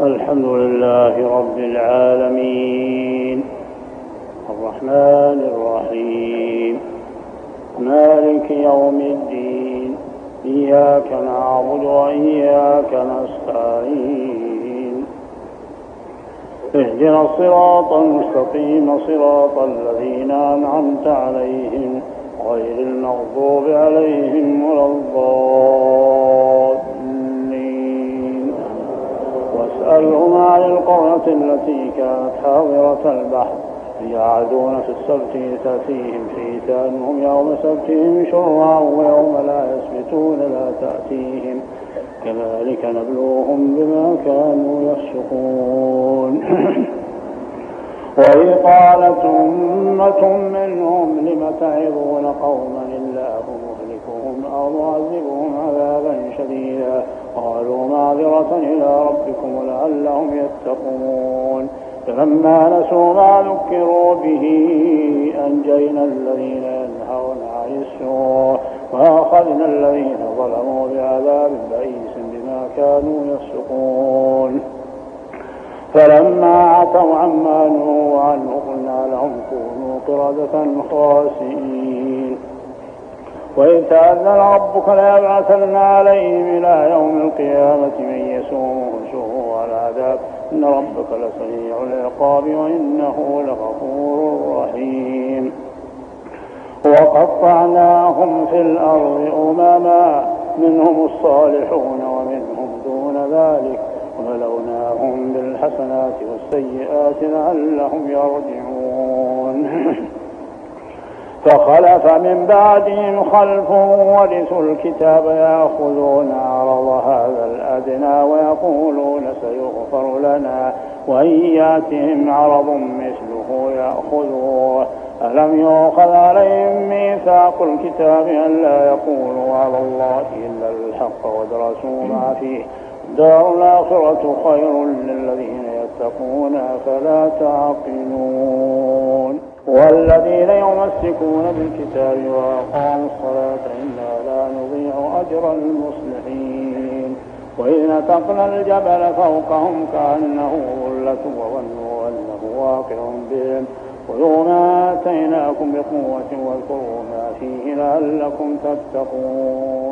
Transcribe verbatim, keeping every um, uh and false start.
الحمد لله رب العالمين الرحمن الرحيم مالك يوم الدين إياك نعبد وإياك نستعين اهدنا الصراط المستقيم صراط الذين أنعمت عليهم غير المغضوب عليهم ولا الضالين واسألهم عن القرية التي كانت حاضرة البحر يعدون في السبت تأتيهم حيتانهم يوم سبتهم شرعا ويوم لا يسبتون لا تأتيهم كذلك نبلوهم بما كانوا يفسقون وإذ قالت أمة منهم لم تعظون قوما الله مهلكهم أو معذبهم عذابا شديدا قالوا معذرة إلى ربكم لعلهم يتقون فلما نسوا ما ذكروا به أنجينا الذين ينهون عن السوء وأخذنا الذين ظلموا بعذاب بئيس بما كانوا يفسقون فلما عتوا عما نهوا عنه قلنا لهم كونوا قردة خاسئين وإذ تأذن ربك ليبعثن عليهم إلى يوم القيامة من يسومهم سوء العذاب إن ربك لسريع العقاب وإنه لغفور رحيم وقطعناهم في الأرض أمما منهم الصالحون ومنهم دون ذلك وبلوناهم بالحسنات والسيئات لعلهم يرجعون فخلف من بعدهم خلف ورثوا الكتاب يأخذون عرض هذا الأدنى ويقولون سيغفر لنا وإن يأتهم عرض مثله يأخذوه ألم يؤخذ عليهم ميثاق الكتاب أن لا يقولوا على الله إلا الحق ودرسوا ما فيه الدار الآخرة خير للذين يتقون فلا تعقلون والذين يمسكون بالكتاب وأقاموا الصلاة إنا لا نضيع أجر المصلحين وإذ نتقنا الجبل فوقهم كأنه ظلة وظنوا أنه واقع بهم خذوا ما آتيناكم بقوة واذكروا ما فيه لعلكم تتقون